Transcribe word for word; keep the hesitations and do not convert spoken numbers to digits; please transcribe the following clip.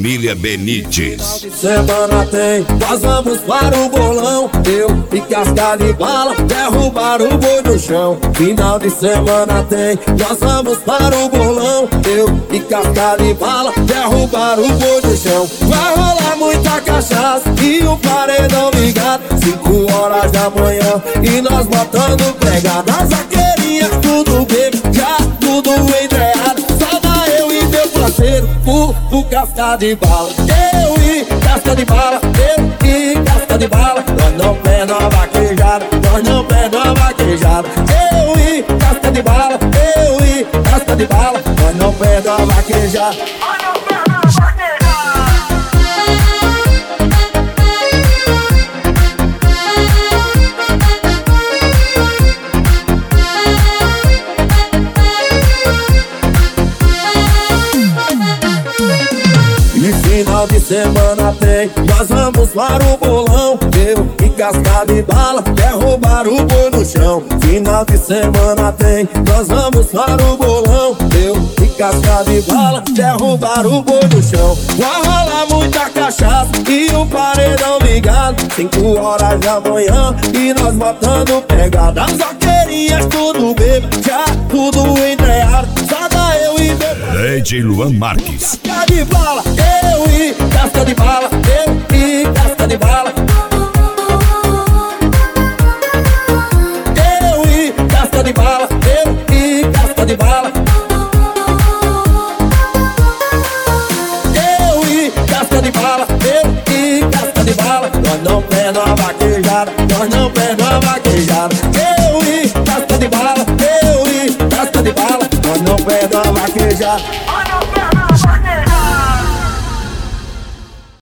família Benites. Final de semana tem, nós vamos para o bolão. Eu e casca de bala, derrubar o boi no chão. Final de semana tem, nós vamos para o bolão. Eu e casca de bala, derrubar o boi no chão. Vai rolar muita cachaça e o paredão ligado. Cinco horas da manhã e nós botando pegada. As vaqueirinhas tudo bebo, já tudo entreado. Só dá eu e meu parceiro, o, o casca de bala. Eu e casca de bala, eu e casca de bala. Nós não perdemos a vaquejada, nós não perdemos a vaquejada. Eu e casca de bala, eu e casca de bala. Nós não perdemos a vaquejada. Final de semana tem, nós vamos para o bolão. Eu e casca de bala, derrubar o boi no chão. Final de semana tem, nós vamos para o bolão. Eu e casca de bala, derrubar o boi no chão. Vai rolar muita cachaça e o paredão ligado. Cinco horas da manhã e nós botando pegada. As vaqueirinhas tudo bebo, já tudo entreado. Só dá eu e meu D J Luan Marques. casca de bala, eu e casca de bala, eu e casca de bala. Eu e casca de bala, eu e casca de bala. Eu e casca de bala, eu e casca de bala. Nós não perdemos a vaquejada, nós não perdemos a vaquejada. Eu e casca de bala, eu e casca de bala. Nós não perdemos a vaquejada.